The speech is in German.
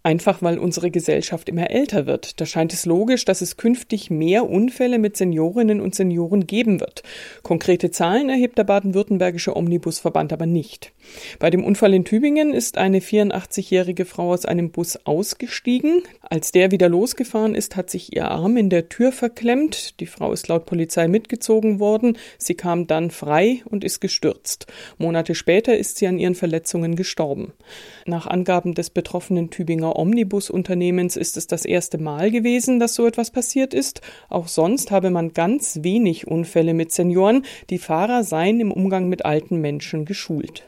Einfach weil unsere Gesellschaft immer älter wird. Da scheint es logisch, dass es künftig mehr Unfälle mit Seniorinnen und Senioren geben wird. Konkrete Zahlen erhebt der baden-württembergische Omnibusverband aber nicht. Bei dem Unfall in Tübingen ist eine 84-jährige Frau aus einem Bus ausgestiegen. Als der wieder losgefahren ist, hat sich ihr Arm in der Tür verklemmt. Die Frau ist laut Polizei mitgezogen worden. Sie kam dann frei und ist gestürzt. Monate später ist sie an ihren Verletzungen gestorben. Nach Angaben des betroffenen Tübinger Omnibusunternehmens ist es das erste Mal gewesen, dass so etwas passiert ist. Auch sonst habe man ganz wenig Unfälle mit Senioren. Die Fahrer seien im Umgang mit alten Menschen geschult.